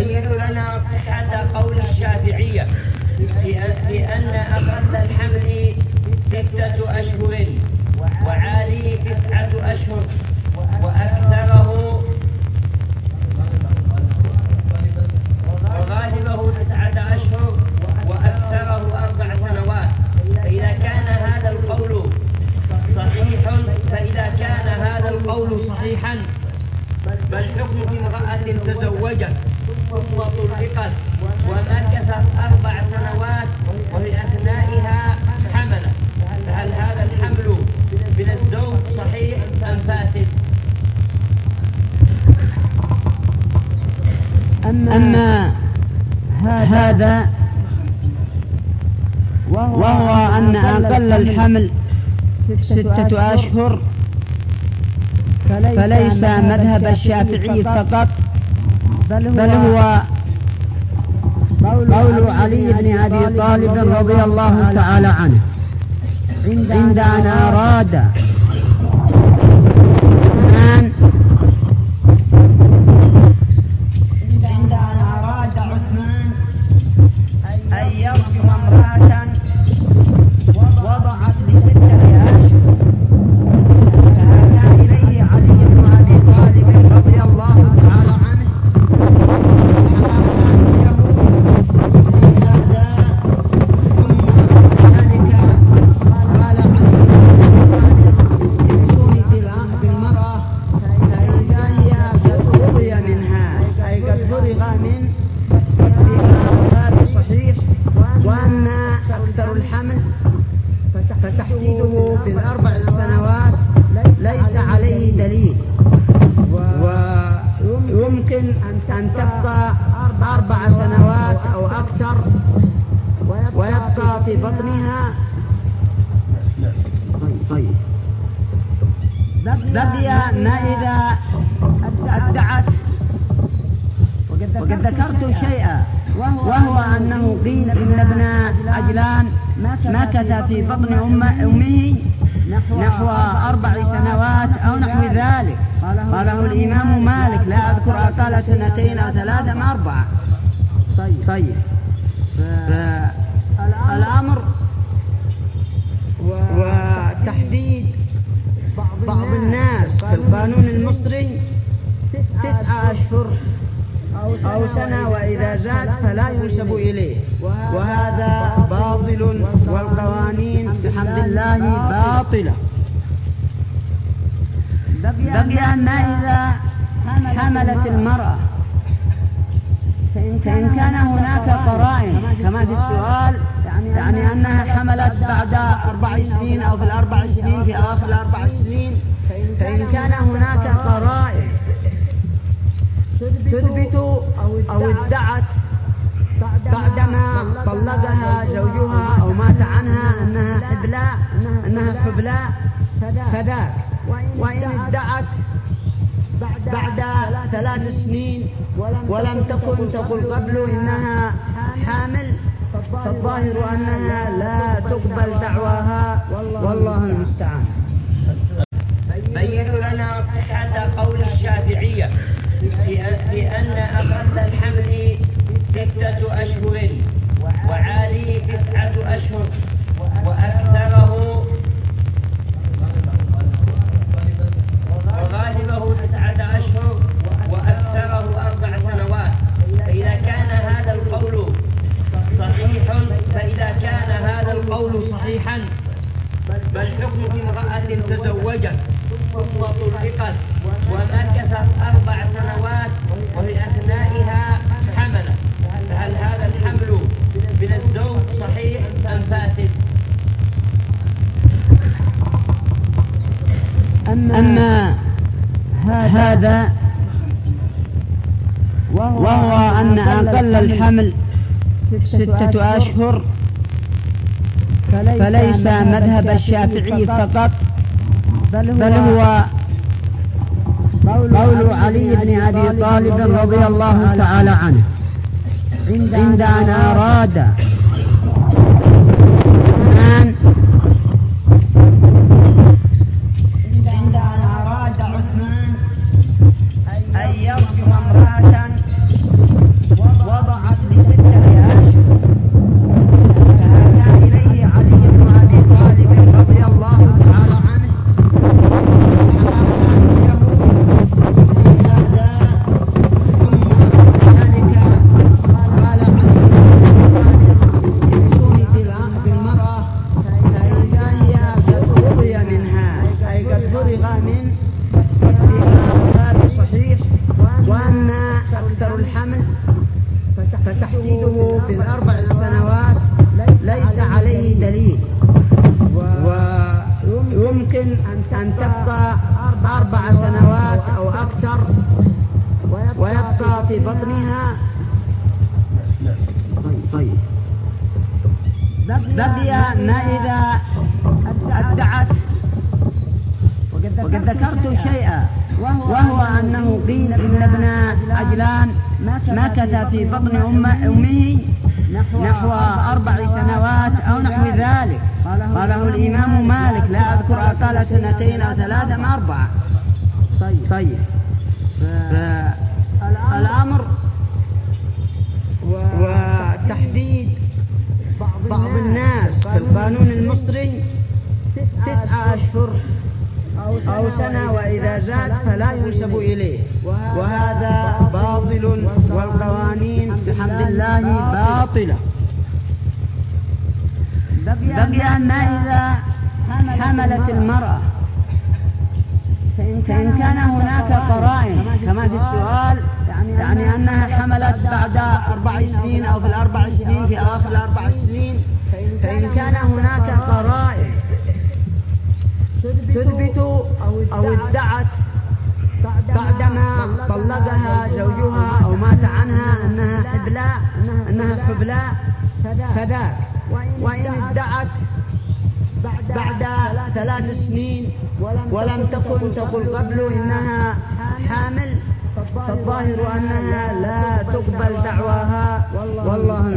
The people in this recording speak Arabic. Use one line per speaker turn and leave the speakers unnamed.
بين لنا صحة قول الشافعية في أن أقل الحمل 6 أشهر وعالي 9 أشهر وغالبه 9 أشهر وأكثره 4 سنوات. فإذا كان هذا القول صحيحا فالحكم في امرأة تزوجت ثم طلقت ومكثت 4 سنوات وفي أثنائها حملت، فهل هذا الحمل من الزوج صحيح أم فاسد؟
أما هذا وهو أن أقل الحمل 6 أشهر فليس مذهب الشافعي فقط، بل هو قول علي بن أبي طالب رضي الله تعالى عنه عند أن أراد عثمان أن يرجم امرأة وضعت ل6 أشهر، فأتى إليه علي بن أبي طالب رضي الله تعالى عنه فتحديده ب4 سنوات ليس عليه دليل، ويمكن أن تبقى 4 سنوات أو أكثر ويبقى في بطنها. طيب بقي ما إذا ادعت، وقد ذكرت شيئا وهو أنه قيل إن ابن عجلان مكث في بطن أمه نحو 4 سنوات أو نحو ذلك، قاله الإمام مالك، لا أذكر أقل 2 أو 3 أم 4. طيب الأمر وتحديد بعض الناس في القانون المصري 9 أشهر أو سنة، وإذا زاد فلا ينسب إليه، وهذا باطل، والقوانين بحمد الله باطلة. بقي ما إذا حملت المرأة، فإن كان هناك قرائن كما في السؤال، يعني أنها حملت بعد 4 سنين أو في 4 سنين في آخر 4 سنين، فإن كان هناك قرائن تثبت أو ادعت بعدما طلقها زوجها أو مات عنها أنها حبلاء فذاك، وإن ادعت بعد 3 سنين ولم تكن تقل قبل إنها حامل، فالظاهر أنها لا تقبل دعواها، والله المستعان.
بين لنا صحة قول الشافعية في أن أقل الحمل 6 أشهر وعالي 9 أشهر وغالبه 9 أشهر وأكثره 4 سنوات. فإذا كان هذا القول صحيحا فالحكم في امرأة تزوجت ثم طلقت ومكثت 4 سنوات وفي أثنائها حملت، فهل هذا الحمل من الزوج صحيح أم فاسد؟
أما هذا وهو أن أقل الحمل 6 أشهر فليس مذهب الشافعي فقط، بل هو قول علي بن أبي طالب رضي الله تعالى عنه عند أن أراد عثمان أن يرجم امرأة الحمل فتحديده بالأربع سنوات ليس عليه دليل، ويمكن أن تبقى 4 سنوات أو أكثر ويبقى في بطنها. طيب بقي ما إذا ادعت، وقد ذكرت شيئا وهو أنه قيل إن ابن عجلان مكث في بطن أمه نحو 4 سنوات أو نحو ذلك، قاله الإمام مالك، لا أذكر قال 2 أو 3 أم 4. طيب الأمر وتحديد بعض الناس في القانون المصري 9 أشهر أو سنة، وإذا زاد فلا ينسب إليه، وهذا باطل، والقوانين بحمد الله باطلة. بقي أن إذا حملت المرأة فإن كان هناك قرائن كما في السؤال، يعني أنها حملت بعد 4 سنين أو في 4 سنين في أواخر 4 سنين، فإن كان هناك قرائن تثبت أو ادعت بعدما طلقها زوجها أو مات عنها أنها حبلاء فذاك، وإن ادعت بعد 3 سنين ولم تكن تقل قبل إنها حامل، فالظاهر أنها لا تقبل دعواها، والله